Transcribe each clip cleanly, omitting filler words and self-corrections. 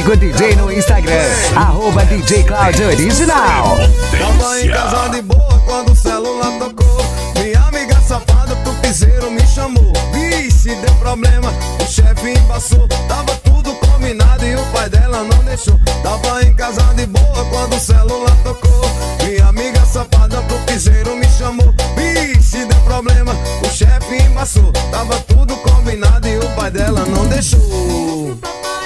Chico DJ no Instagram, @DJ Cláudio Original. Tava em casa de boa quando o celular tocou. Minha amiga safada pro piseiro me chamou. Vixe, deu problema, o chefe embaçou. Tava tudo combinado e o pai dela não deixou. Tava em casa de boa quando o celular tocou. Minha amiga safada pro piseiro me chamou. Vixe, deu problema, o chefe embaçou. Tava tudo combinado e o pai dela não deixou.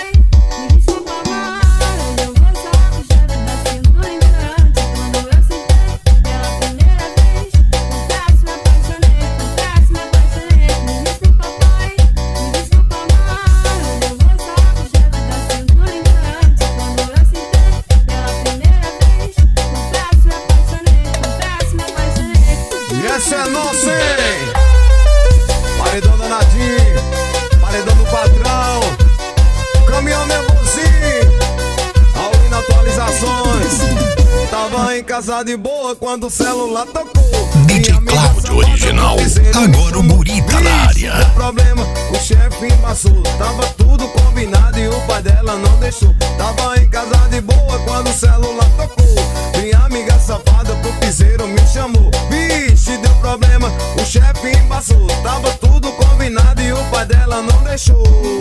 Essa é nossa, hein? Paredão danadinho, paredão do patrão, caminhão nervosinho, all in atualizações. Tava em casa de boa quando o celular tocou. DJ Cláudio Original, agora o Guri tá na área. Deu problema, o chefe embaçou. Tava tudo combinado e o pai dela não deixou. Tava em casa de boa quando o celular tocou. Minha amiga safada pro piseiro me chamou. Vixe, deu problema, o chefe embaçou. Tava tudo combinado e o pai dela não deixou.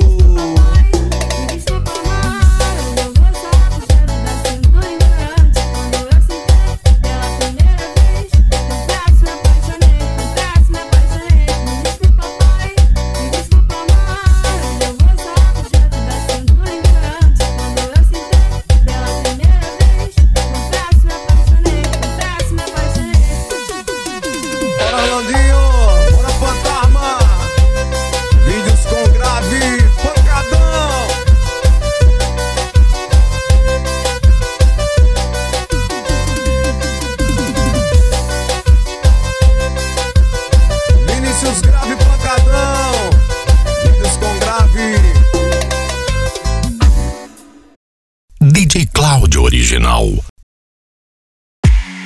Bora fantasma, vídeos com grave, pancadão. Vinícius grave, pancadão, vídeos com grave. DJ Cláudio Original.